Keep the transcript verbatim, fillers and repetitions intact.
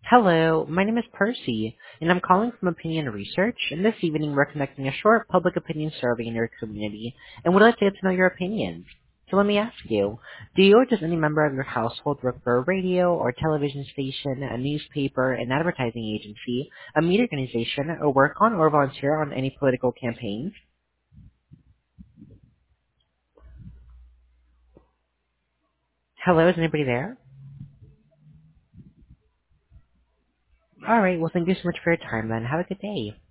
Hello, my name is Percy, and I'm calling from Opinion Research, and this evening we're conducting a short public opinion survey in your community, and would like to get to know your opinions. So let me ask you, do you or does any member of your household work for a radio or television station, a newspaper, an advertising agency, a media organization, or work on or volunteer on any political campaigns? Hello, is anybody there? Alright, well thank you so much for your time then. Have a good day.